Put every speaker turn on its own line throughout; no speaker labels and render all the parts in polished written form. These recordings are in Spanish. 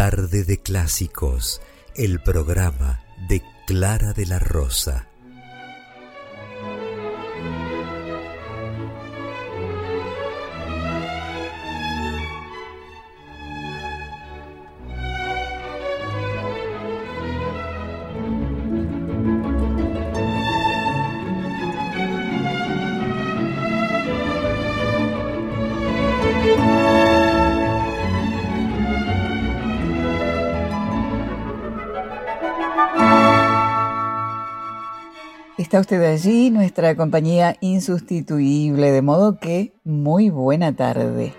Tarde de Clásicos, el programa de Clara de la Rosa.
Está usted allí, nuestra compañía insustituible, de modo que muy buena tarde.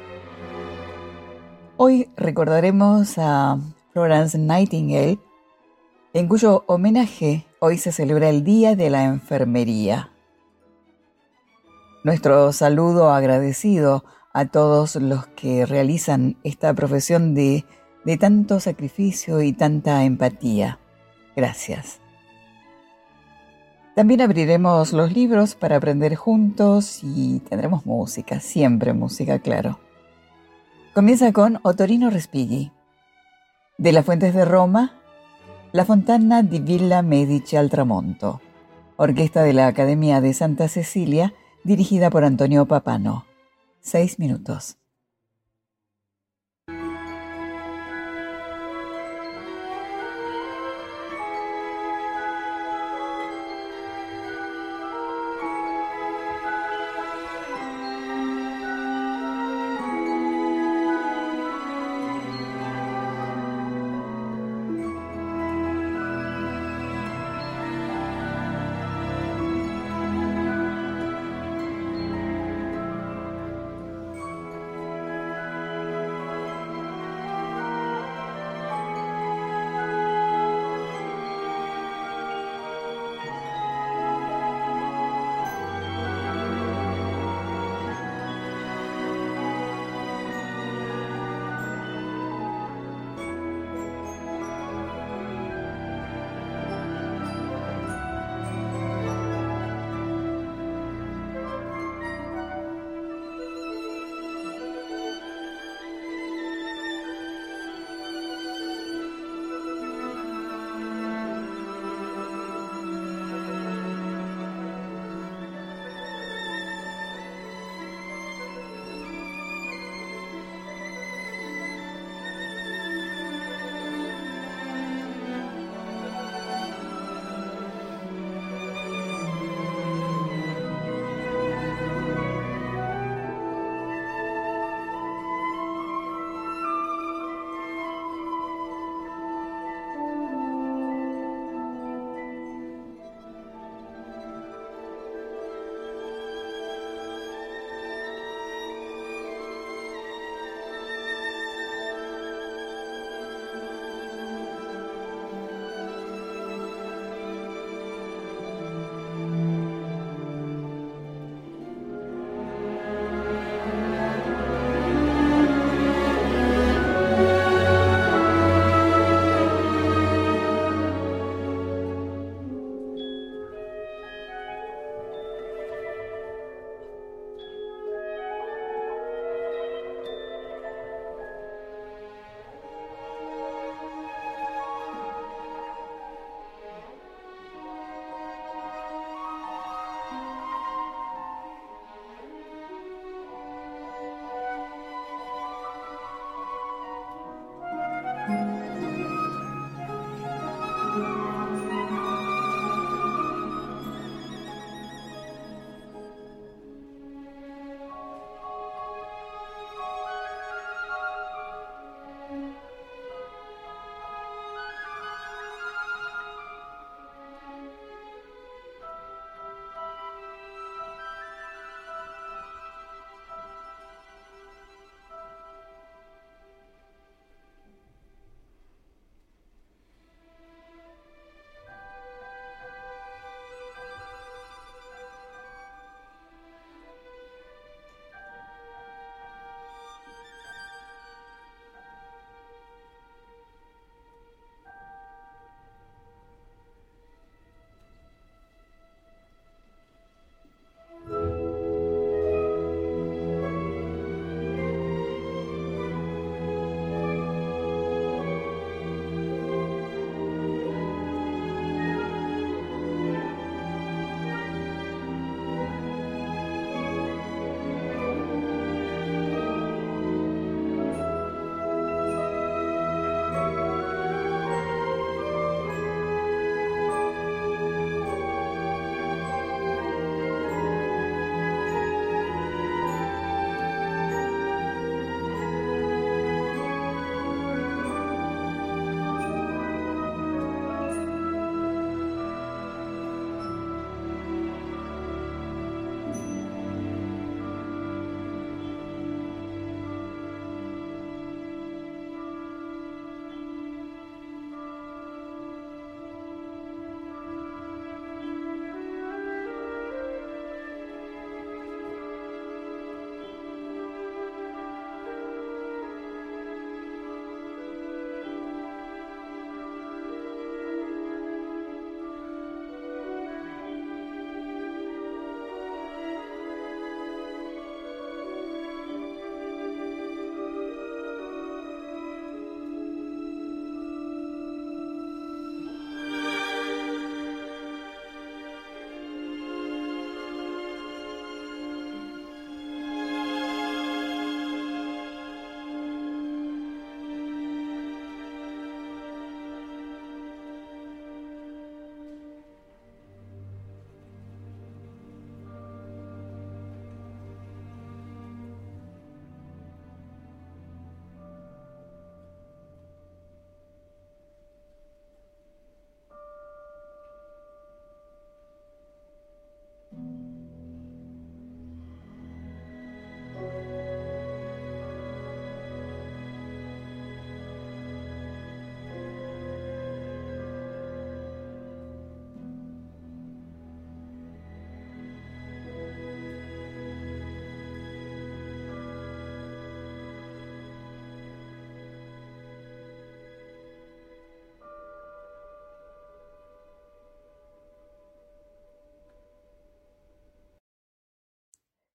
Hoy recordaremos a Florence Nightingale, en cuyo homenaje hoy se celebra el Día de la Enfermería. Nuestro saludo agradecido a todos los que realizan esta profesión de tanto sacrificio y tanta empatía. Gracias. También abriremos los libros para aprender juntos y tendremos música, siempre música, claro. Comienza con Ottorino Respighi. De las Fuentes de Roma, La Fontana di Villa Medici al Tramonto. Orquesta de la Academia de Santa Cecilia, dirigida por Antonio Papano. 6 minutos.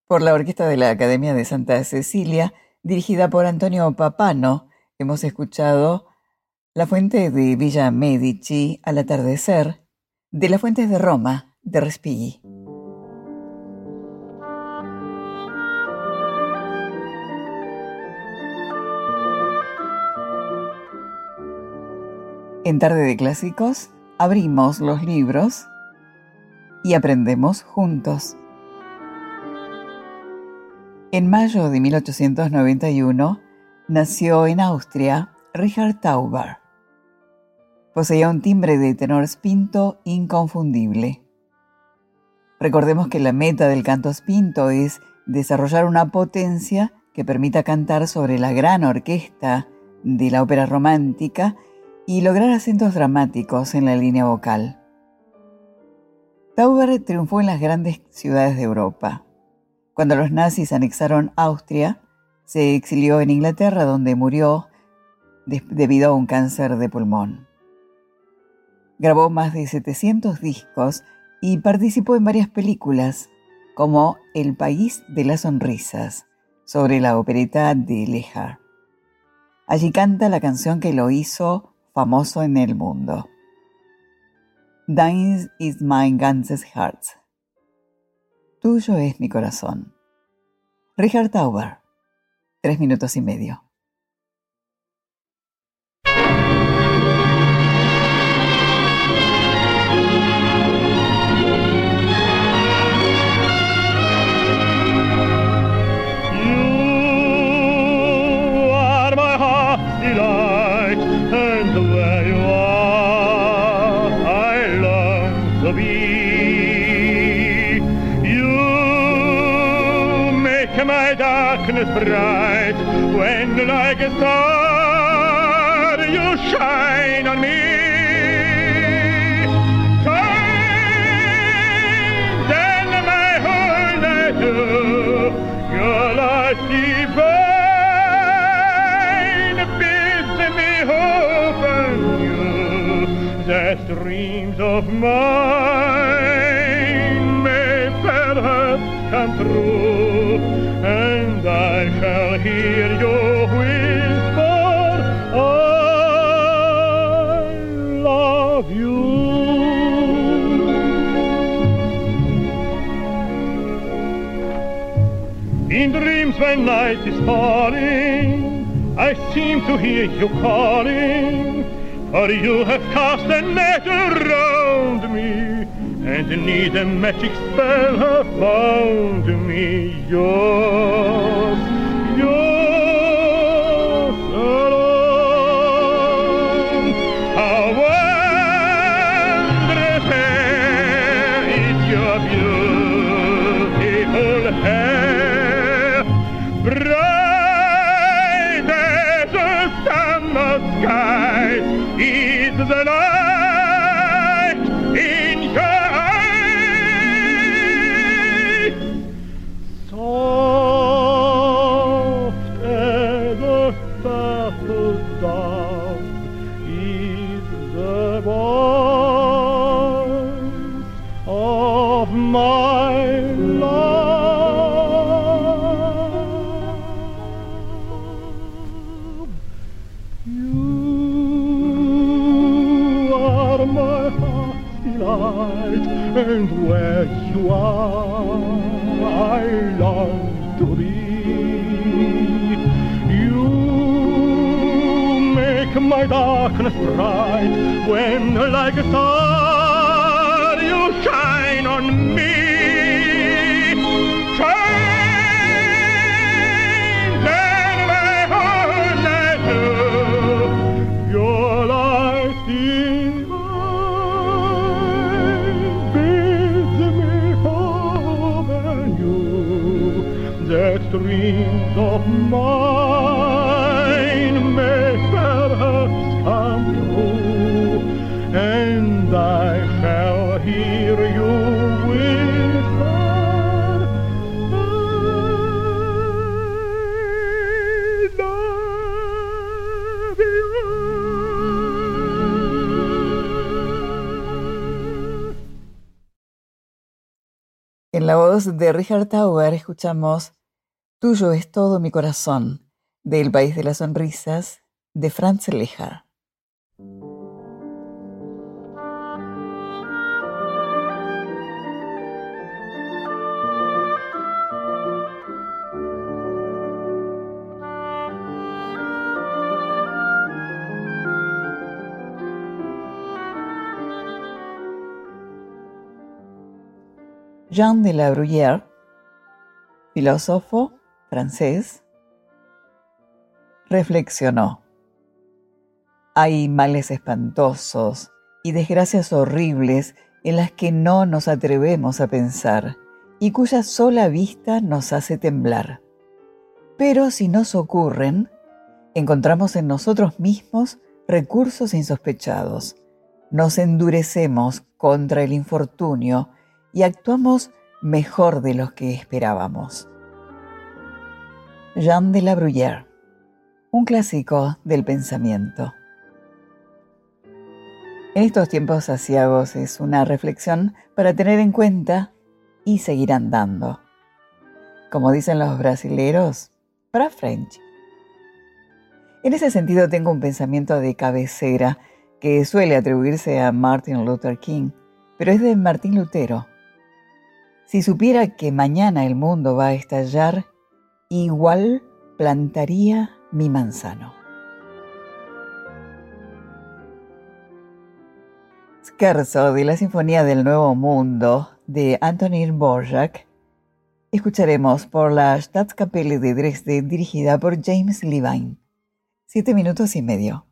por la orquesta de la Academia de Santa Cecilia, dirigida por Antonio Papano. Hemos escuchado La Fuente de Villa Medici al atardecer, de Las Fuentes de Roma, de Respighi. En Tarde de Clásicos, abrimos los libros y aprendemos juntos. En mayo de 1891 nació en Austria Richard Tauber. Poseía un timbre de tenor spinto inconfundible. Recordemos que la meta del canto spinto es desarrollar una potencia que permita cantar sobre la gran orquesta de la ópera romántica y lograr acentos dramáticos en la línea vocal. Tauber triunfó en las grandes ciudades de Europa. Cuando los nazis anexaron Austria, se exilió en Inglaterra, donde murió debido a un cáncer de pulmón. Grabó más de 700 discos y participó en varias películas, como El País de las Sonrisas, sobre la opereta de Lehár. Allí canta la canción que lo hizo famoso en el mundo. Deins ist mein ganzes Herz. Tuyo es mi corazón. Richard Tauber, 3 minutos y medio.
My darkness bright, when like a star you shine on me. Kind and my whole night through, your light divine bids me hope anew that dreams of mine may perhaps come true. And I shall hear your whisper, I love you. In dreams when night is falling, I seem to hear you calling, for you have cast a net around me, and neath a magic spell have bound me. Yours, yours alone. How wondrous fair is your beautiful hair, bright as a summer sky is the light in your soft as a startled dove is the voice of my love. You are my heart's delight, and where you are I long to be. You make my darkness bright, when like a star you shine on me. Shine then my whole night through, your light divine bids me hope anew that dreams of mine may perhaps come true, and I shall hear you whisper, I love you.
En la voz voz de Richard Tauber escuchamos Tuyo es todo mi corazón, del País de las Sonrisas, de Franz Lehár. Jean de la Bruyère, filósofo francés, reflexionó: hay males espantosos y desgracias horribles en las que no nos atrevemos a pensar y cuya sola vista nos hace temblar. Pero si nos ocurren, encontramos en nosotros mismos recursos insospechados, nos endurecemos contra el infortunio y actuamos mejor de lo que esperábamos. Jean de la Bruyère, un clásico del pensamiento. En estos tiempos aciagos es una reflexión para tener en cuenta y seguir andando. Como dicen los brasileros, para frente. En ese sentido tengo un pensamiento de cabecera que suele atribuirse a Martin Luther King, pero es de Martín Lutero. Si supiera que mañana el mundo va a estallar, igual plantaría mi manzano. Scherzo de la Sinfonía del Nuevo Mundo de Antonín Dvořák escucharemos por la Staatskapelle de Dresde, dirigida por James Levine. 7 minutos y medio.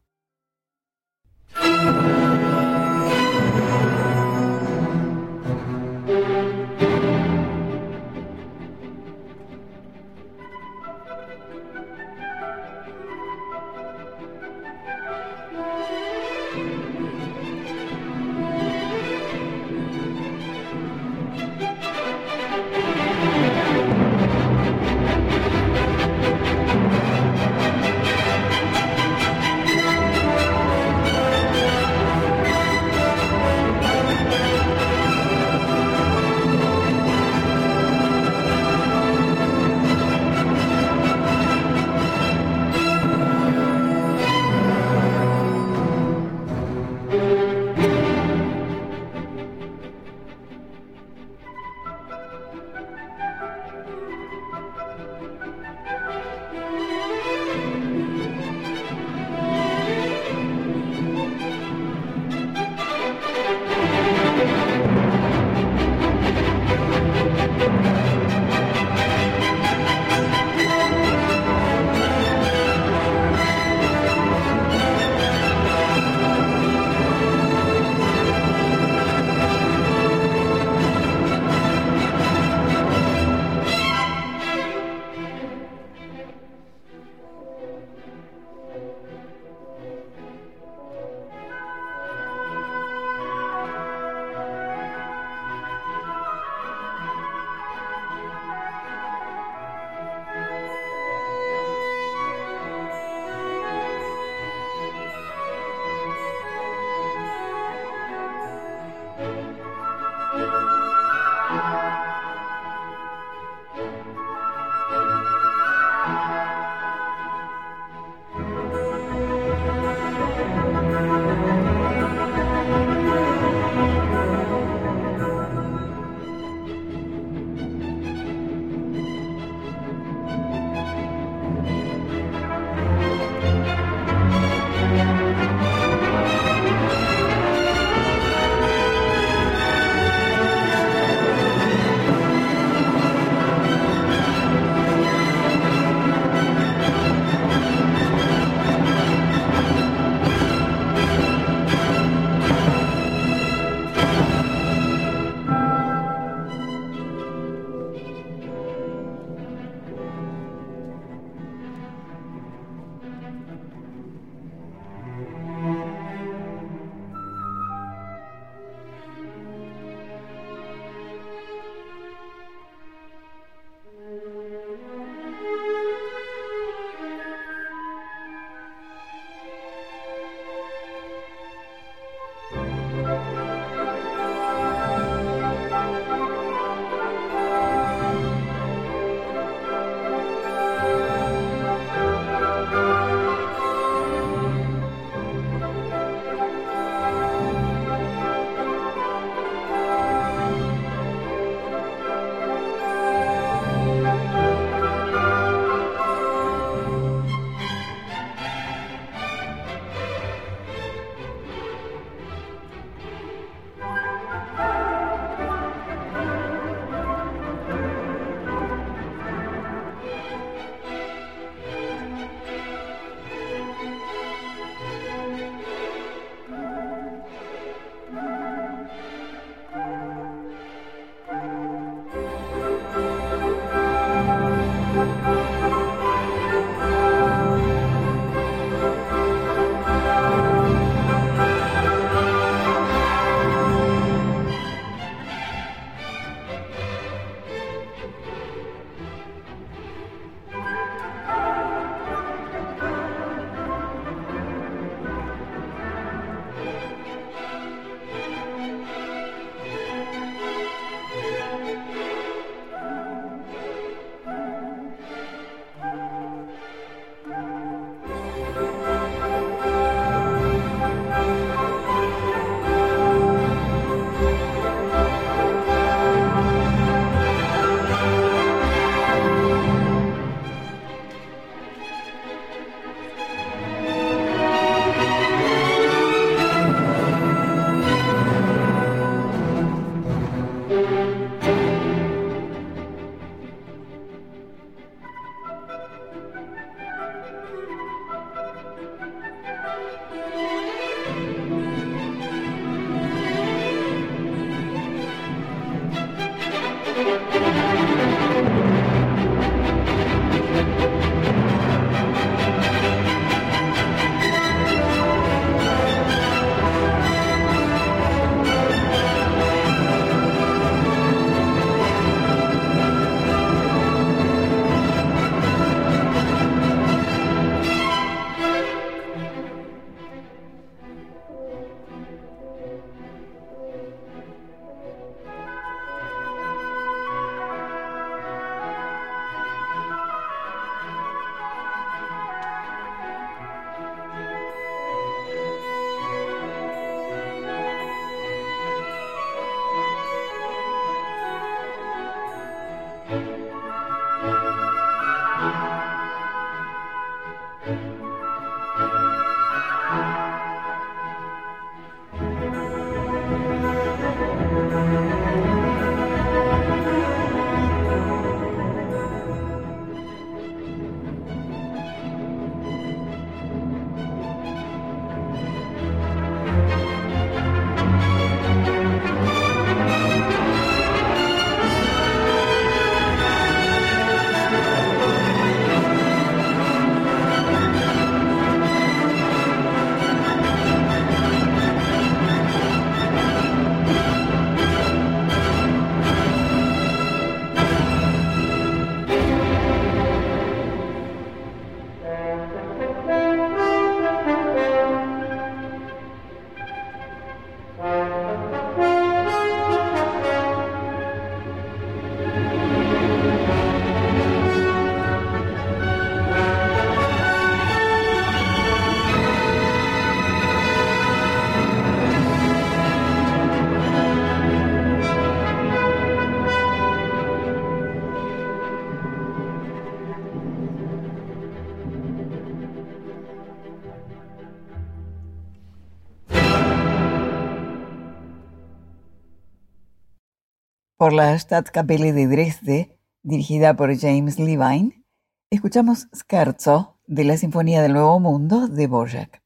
Por la Stadtkapelle de Dresde, dirigida por James Levine, escuchamos Scherzo de la Sinfonía del Nuevo Mundo de Dvorak.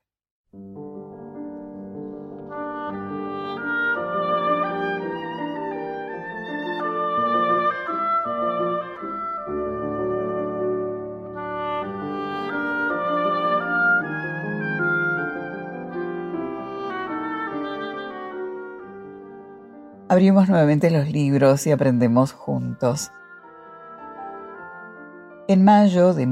Abrimos nuevamente los libros y aprendemos juntos. En mayo de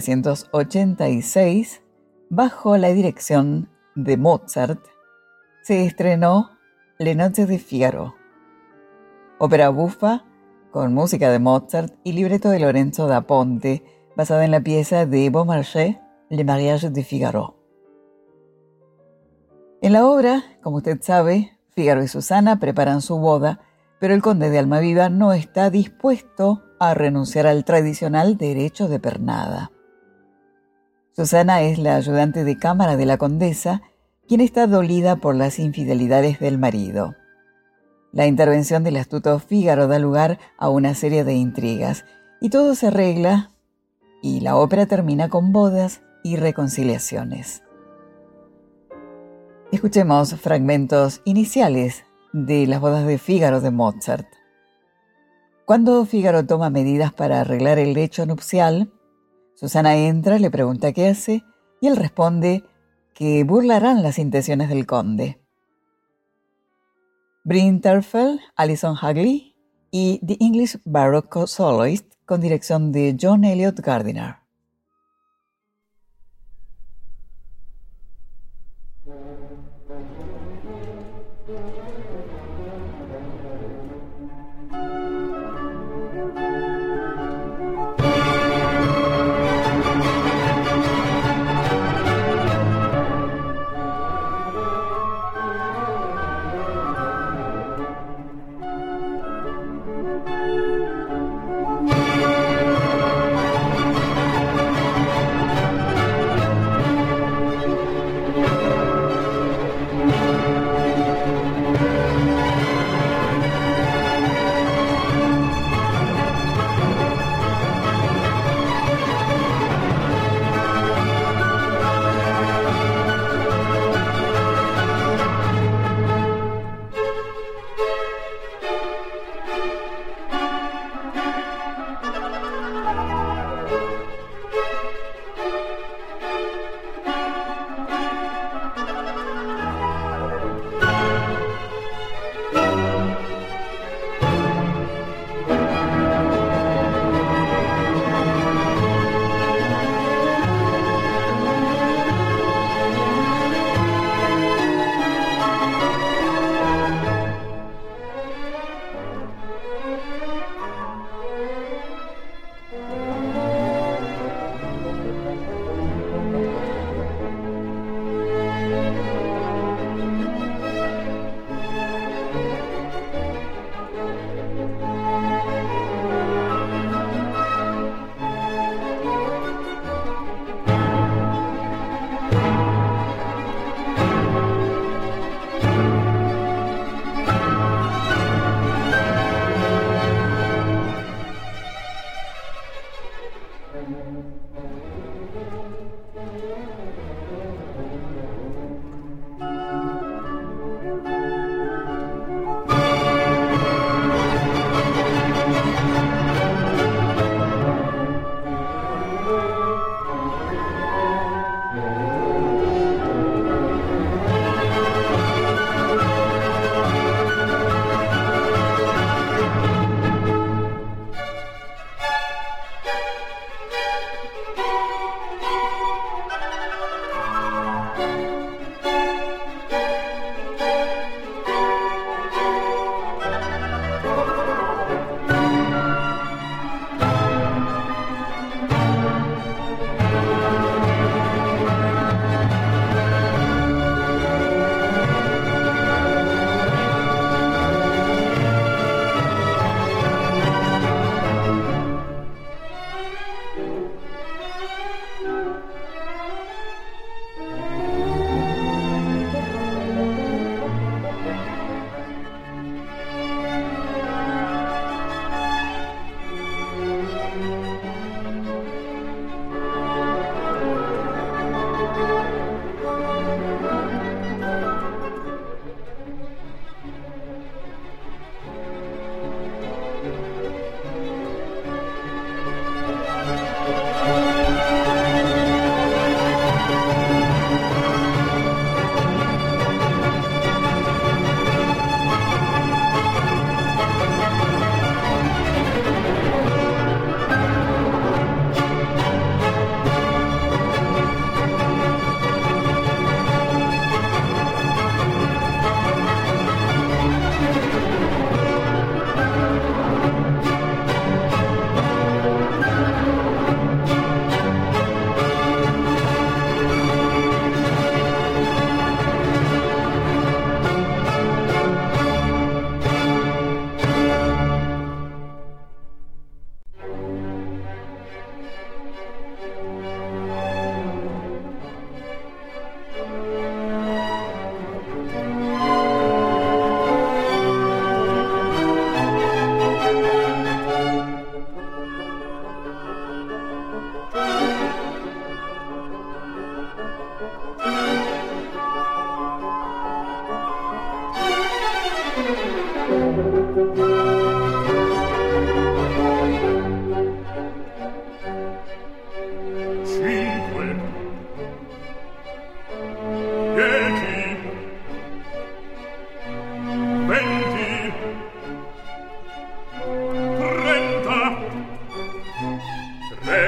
1786, bajo la dirección de Mozart, se estrenó Le Nozze di Figaro, ópera bufa con música de Mozart y libreto de Lorenzo da Ponte, basada en la pieza de Beaumarchais, Le Mariage de Figaro. En la obra, como usted sabe, Fígaro y Susana preparan su boda, pero el conde de Almaviva no está dispuesto a renunciar al tradicional derecho de pernada. Susana es la ayudante de cámara de la condesa, quien está dolida por las infidelidades del marido. La intervención del astuto Fígaro da lugar a una serie de intrigas, y todo se arregla, y la ópera termina con bodas y reconciliaciones. Escuchemos fragmentos iniciales de Las bodas de Fígaro de Mozart. Cuando Fígaro toma medidas para arreglar el lecho nupcial, Susana entra, le pregunta qué hace y él responde que burlarán las intenciones del conde. Bryn Terfel, Alison Hagley y The English Baroque Soloist con dirección de John Eliot Gardiner.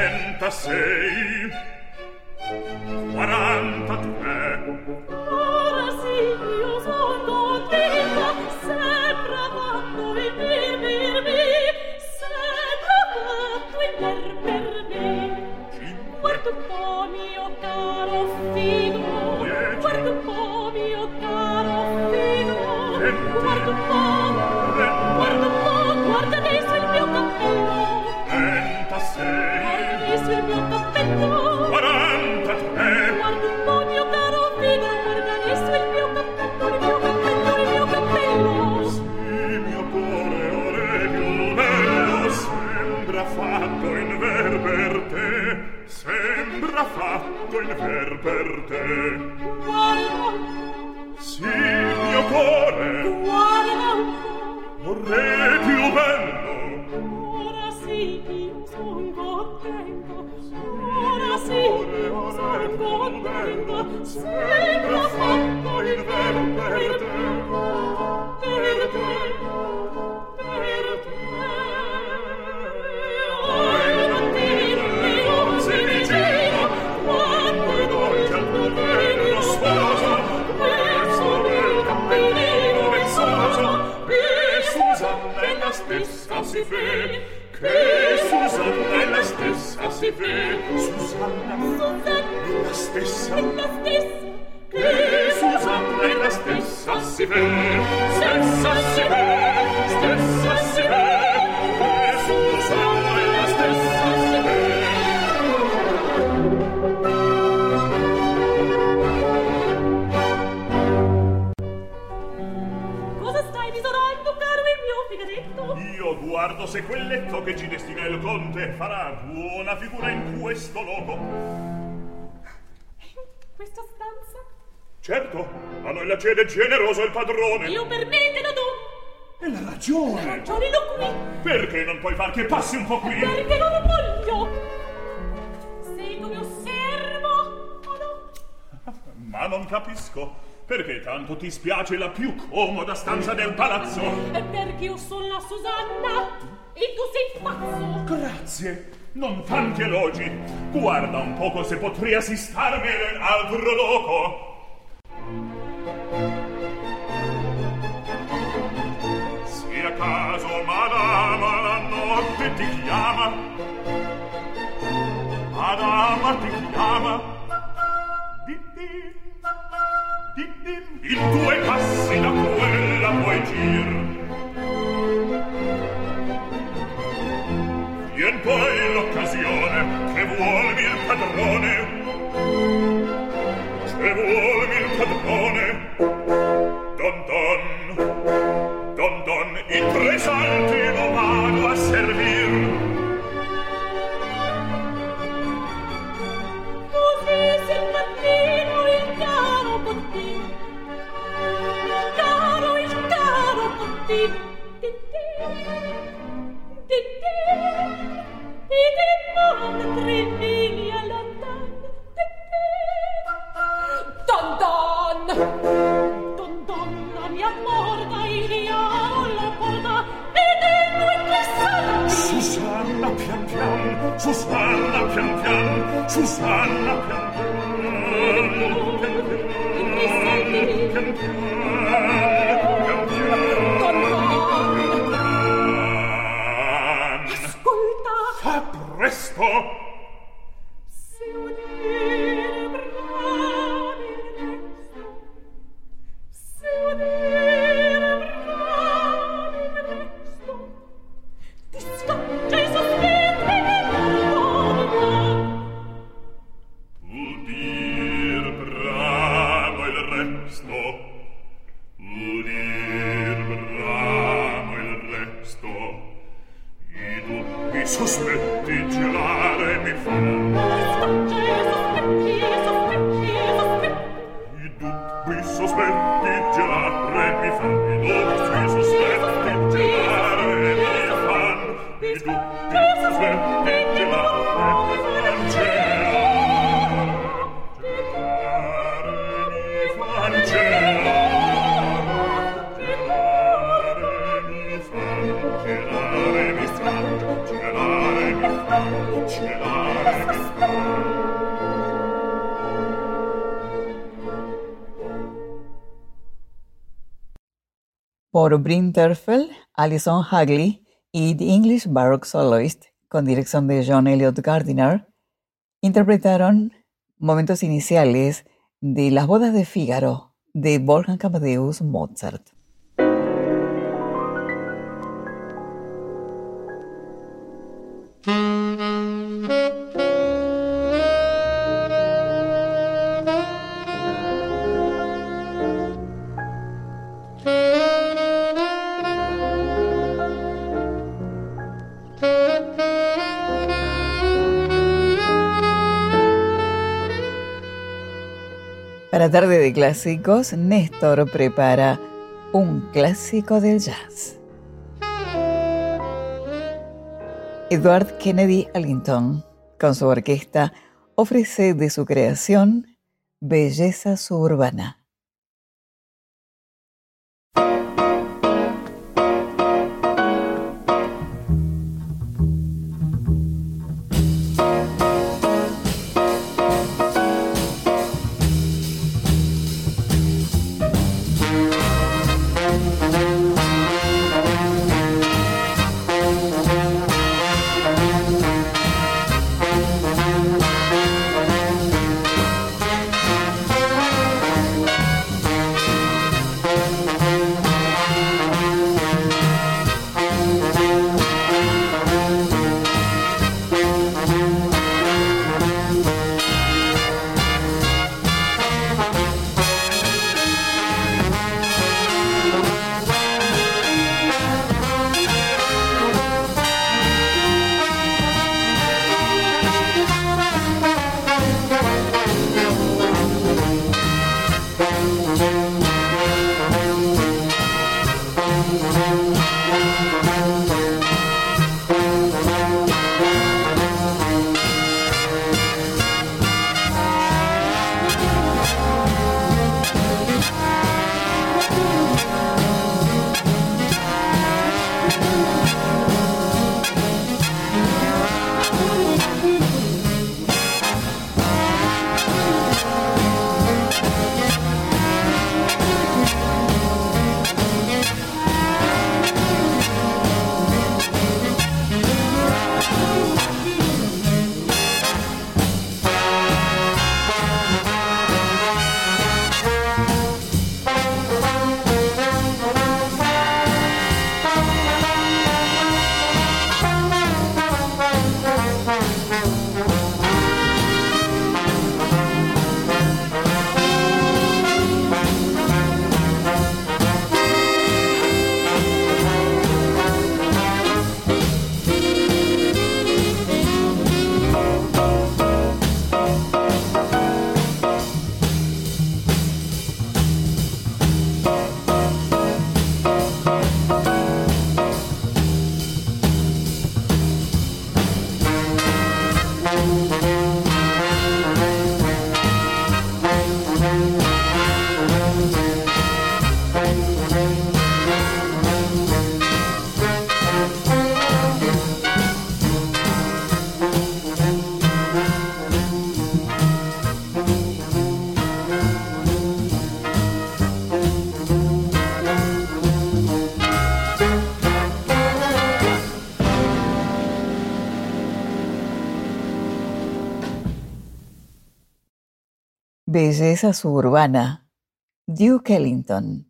36, 43.
Ora sì, io son contenta, sembra fatto il per me, sembra fatto il per me. Guarda un po' mio caro figo, guarda un po' mio caro figo, guarda un po', guarda adesso il mio cappello.
36,
guarda adesso il mio cappello.
43.
Guarda un po' mio caro figo, guarda adesso il mio cappello, il mio cappello, il mio cappello.
Sì, mio cuore, ore più bello, sembra fatto in ver per te, sembra fatto in ver per te.
Guarda,
Sì, mio cuore,
guarda un
ore più bello,
po', ora sì, io son contenta, ora sì, io son contenta, sembra fatto il ver per te, per te, per te. Oi, non si diceva, quando dolce al tuo tenero sposo, verso del cappellino vezzoso,
che Susanna è la stessa si fe, che Susanna è la stessa si fe, Susanna è la stessa, che Susanna è la stessa si fe, stessa si fe, stessa si fe, che Susanna è la stessa si fe.
Cosa stai misurando, caro il mio figadetto?
Io guardo se quel letto che ci destina il conte farà buona figura in questo loco.
Questa stanza?
Certo, a noi la cede generoso il padrone.
Io per me te lo do.
E la ragione.
Ragioni lo qui.
Perché non puoi far che passi un po' qui?
Perché non lo voglio. Sei tu mio servo o no?
Ma non capisco. Perché tanto ti spiace la più comoda stanza del palazzo?
È perché io sono la Susanna e tu sei pazzo.
Grazie. Non tanti elogi. Guarda un poco se potrei assistarmi nell'altro loco. Sia caso, madama, la notte ti chiama. Madama ti chiama. In 2 passi da quella puoi gir. Vien poi l'occasione che vuolmi il padrone, che vuolmi il padrone. Don don, in 3 salti lo vado a servir.
Così se il mattino il caro bottino, il caro bottino, e te manda 3 miglia lontano, Don, la mia porta, il diavolo la porta, ed è lui che salti.
Susanna pian pian, Susanna pian pian, Susanna pian pian, pian pian.
Ascolta,
Fa presto!
se udire bravi il resto, se udire bravi il resto, ti scoccia i sospetti di nuova.
Udir bramo il resto, udir bramo il resto, i dubbi sospetti gelare mi fanno.
Ti scoccia i sospetti,
I dubbi sospetti gelare mi fanno. I dubbi sospetti gelare mi fanno. I dubbi sospetti gelare mi fanno. Gelare mi fanno. Gelare mi fanno.
Por Bryn Terfel, Alison Hagley y The English Baroque Soloist, con dirección de John Eliot Gardiner, interpretaron momentos iniciales de Las bodas de Fígaro de Wolfgang Amadeus Mozart. Para Tarde de Clásicos, Néstor prepara un clásico del jazz. Edward Kennedy Ellington, con su orquesta, ofrece de su creación Belleza Suburbana. Belleza Suburbana, Duke Ellington,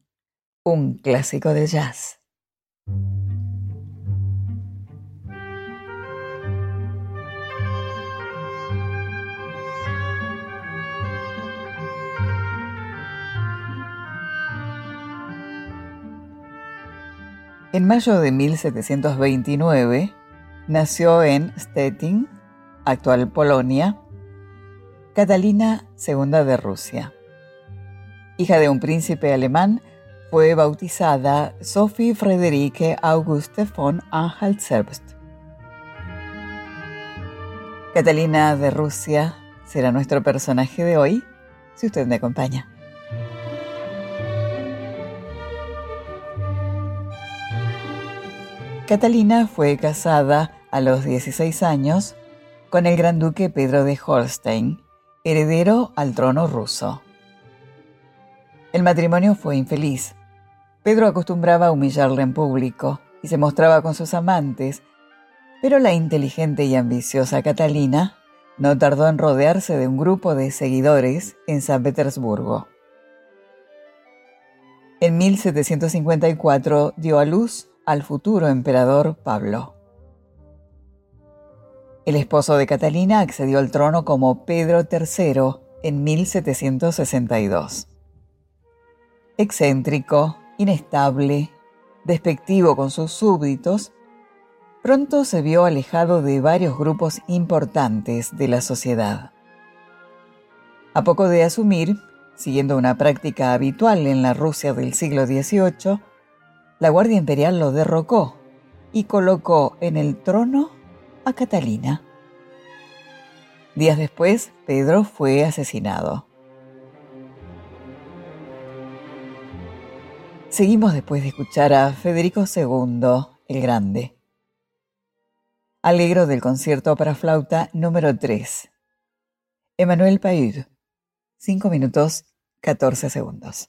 un clásico de jazz. En mayo de 1729 nació en Stettin, actual Polonia, Catalina II de Rusia. Hija de un príncipe alemán, fue bautizada Sophie Friederike Auguste von Anhalt-Zerbst. Catalina de Rusia será nuestro personaje de hoy, si usted me acompaña. Catalina fue casada a los 16 años con el gran duque Pedro de Holstein, heredero al trono ruso. El matrimonio fue infeliz. Pedro acostumbraba a humillarla en público y se mostraba con sus amantes, pero la inteligente y ambiciosa Catalina no tardó en rodearse de un grupo de seguidores en San Petersburgo. En 1754 dio a luz al futuro emperador Pablo. El esposo de Catalina accedió al trono como Pedro III en 1762. Excéntrico, inestable, despectivo con sus súbditos, pronto se vio alejado de varios grupos importantes de la sociedad. A poco de asumir, siguiendo una práctica habitual en la Rusia del siglo XVIII, la Guardia Imperial lo derrocó y colocó en el trono a Catalina. Días después, Pedro fue asesinado. Seguimos después de escuchar a Federico II, el Grande. Allegro del concierto para flauta número 3. Emmanuel Pahud, 5 minutos, 14 segundos.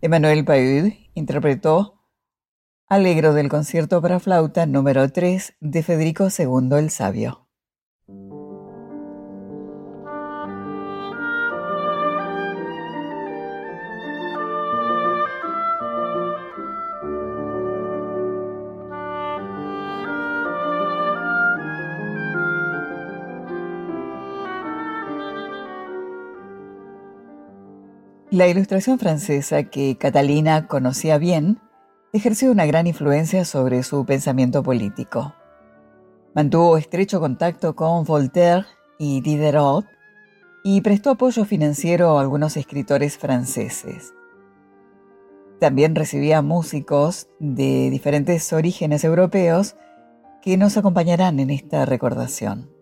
Emmanuel Pahud interpretó Allegro del concierto para flauta número 3 de Federico II el Sabio. La ilustración francesa, que Catalina conocía bien, ejerció una gran influencia sobre su pensamiento político. Mantuvo estrecho contacto con Voltaire y Diderot y prestó apoyo financiero a algunos escritores franceses. También recibía músicos de diferentes orígenes europeos que nos acompañarán en esta recordación.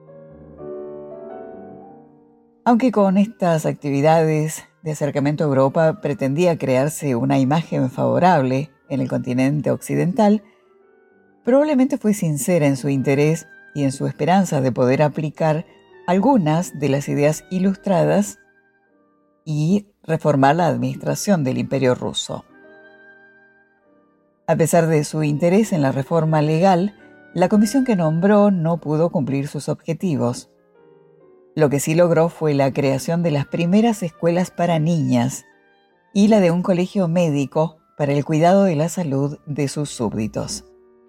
Aunque con estas actividades de acercamiento a Europa pretendía crearse una imagen favorable en el continente occidental, probablemente fue sincera en su interés y en su esperanza de poder aplicar algunas de las ideas ilustradas y reformar la administración del Imperio ruso. A pesar de su interés en la reforma legal, la comisión que nombró no pudo cumplir sus objetivos. Lo que sí logró fue la creación de las primeras escuelas para niñas y la de un colegio médico para el cuidado de la salud de sus súbditos.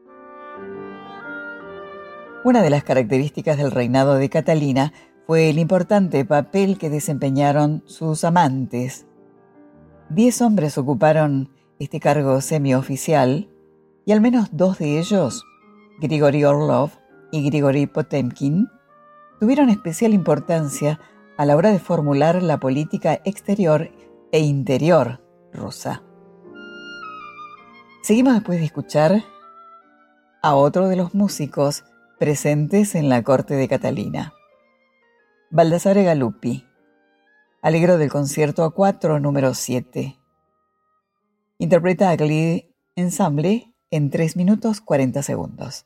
Una de las características del reinado de Catalina fue el importante papel que desempeñaron sus amantes. 10 hombres ocuparon este cargo semioficial y al menos 2 de ellos, Grigori Orlov y Grigori Potemkin, tuvieron especial importancia a la hora de formular la política exterior e interior rusa. Seguimos después de escuchar a otro de los músicos presentes en la corte de Catalina, Baldassare Galuppi, Allegro del concierto a 4 número 7. Interpreta a Glee Ensemble en 3 minutos 40 segundos.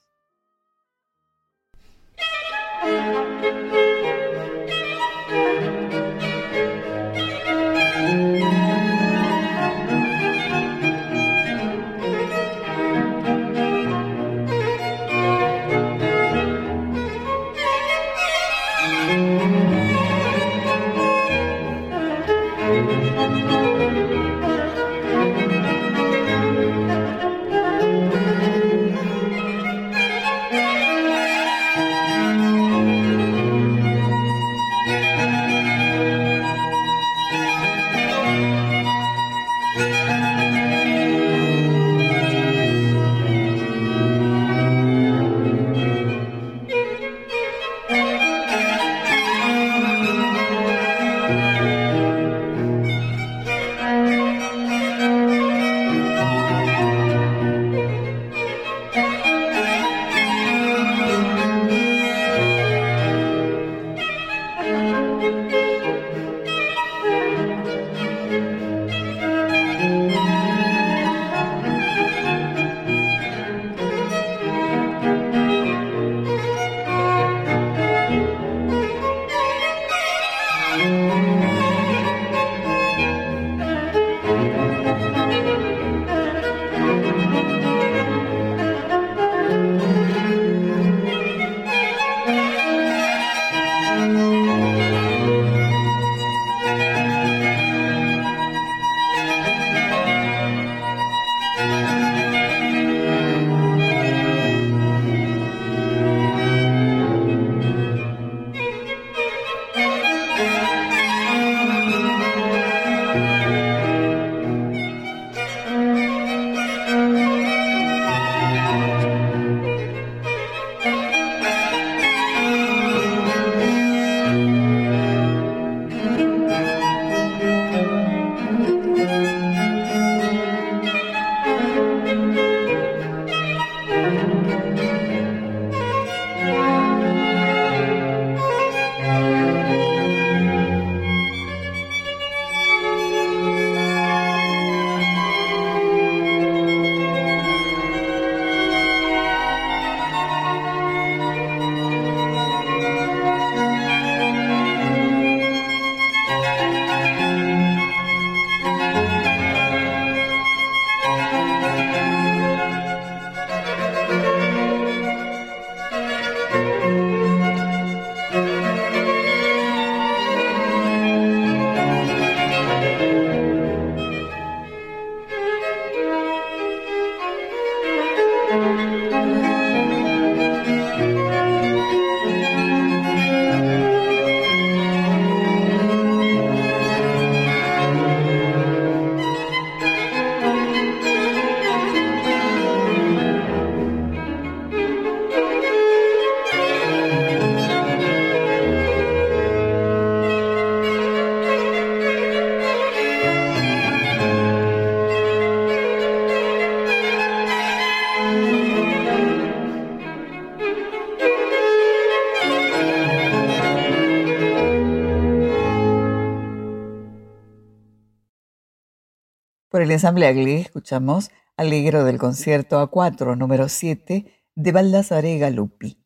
Por el ensamble Agli escuchamos Allegro del concierto A4 número 7 de Baldassare Galuppi.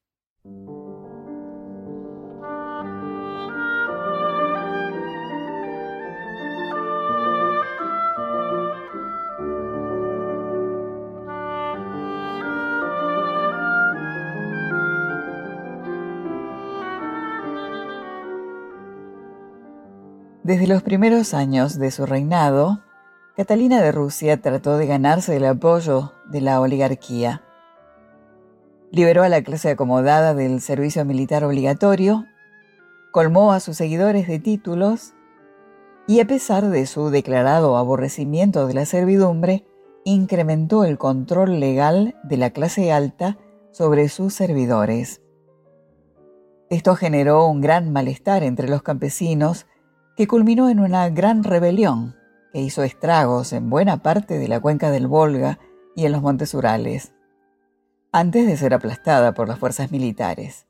Desde los primeros años de su reinado, Catalina de Rusia trató de ganarse el apoyo de la oligarquía. Liberó a la clase acomodada del servicio militar obligatorio, colmó a sus seguidores de títulos y, a pesar de su declarado aborrecimiento de la servidumbre, incrementó el control legal de la clase alta sobre sus servidores. Esto generó un gran malestar entre los campesinos, que culminó en una gran rebelión que hizo estragos en buena parte de la cuenca del Volga y en los montes Urales, antes de ser aplastada por las fuerzas militares.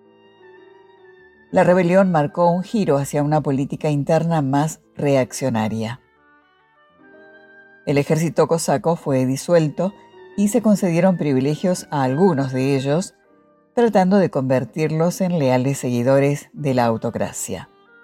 La rebelión marcó un giro hacia una política interna más reaccionaria. El ejército cosaco fue disuelto y se concedieron privilegios a algunos de ellos, tratando de convertirlos en leales seguidores de la autocracia.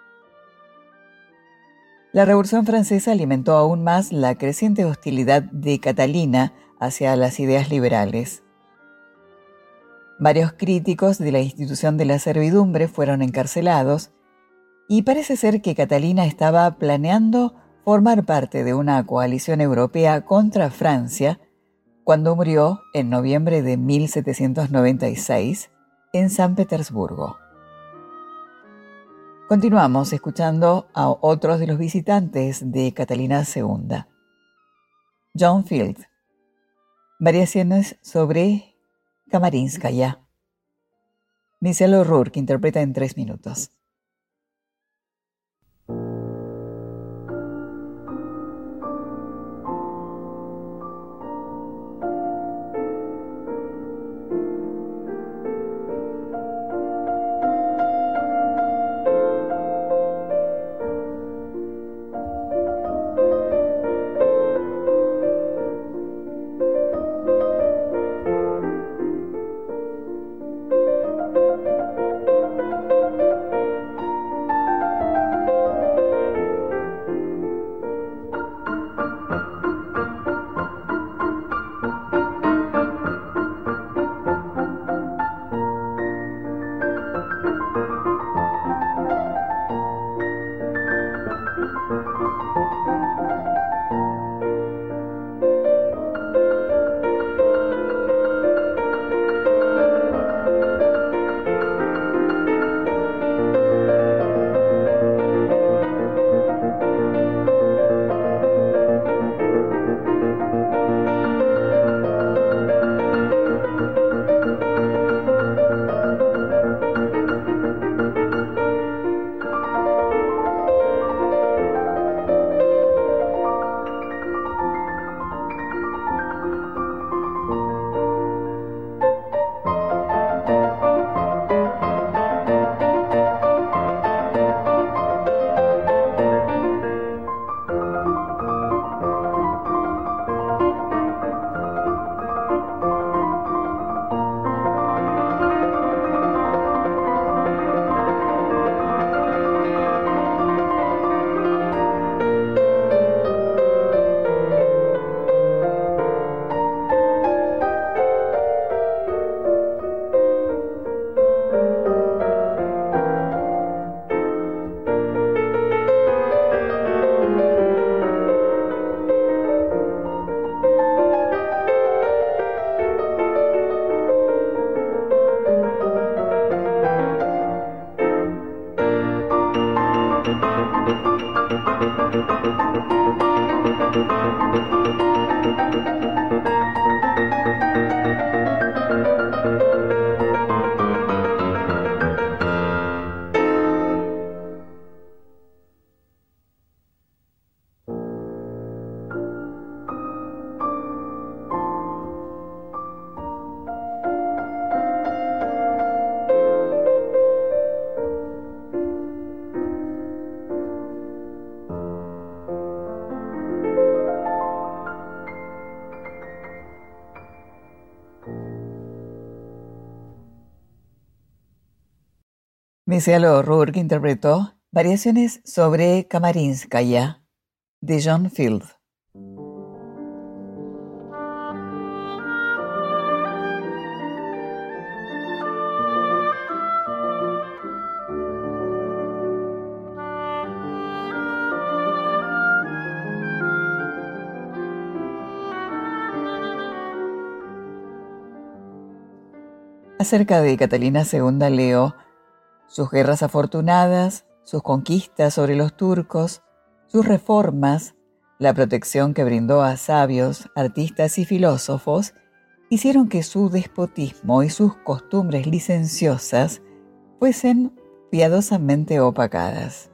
La Revolución Francesa alimentó aún más la creciente hostilidad de Catalina hacia las ideas liberales. Varios críticos de la institución de la servidumbre fueron encarcelados y parece ser que Catalina estaba planeando formar parte de una coalición europea contra Francia cuando murió en noviembre de 1796 en San Petersburgo. Continuamos escuchando a otros de los visitantes de Catalina II. John Field. Variaciones sobre Kamarinskaya. Michelle O'Rourke interpreta en 3 minutos. Misael O'Rourke interpretó Variaciones sobre Kamarinskaya de John Field. Acerca de Catalina II leo sus guerras afortunadas, sus conquistas sobre los turcos, sus reformas, la protección que brindó a sabios, artistas y filósofos, hicieron que su despotismo y sus costumbres licenciosas fuesen piadosamente opacadas.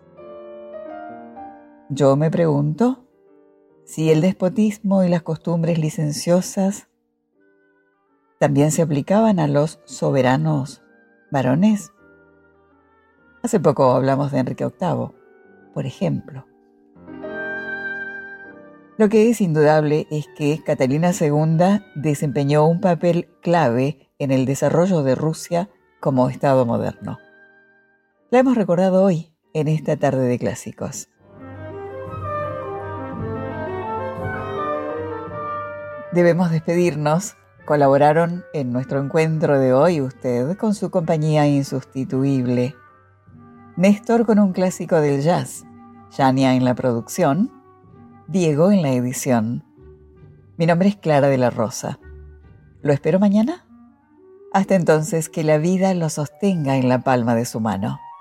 Yo me pregunto si el despotismo y las costumbres licenciosas también se aplicaban a los soberanos varones. Hace poco hablamos de Enrique VIII, por ejemplo. Lo que es indudable es que Catalina II desempeñó un papel clave en el desarrollo de Rusia como Estado moderno. La hemos recordado hoy en esta tarde de clásicos. Debemos despedirnos. Colaboraron en nuestro encuentro de hoy usted con su compañía insustituible. Néstor con un clásico del jazz, Yania en la producción, Diego en la edición. Mi nombre es Clara de la Rosa. ¿Lo espero mañana? Hasta entonces, que la vida lo sostenga en la palma de su mano.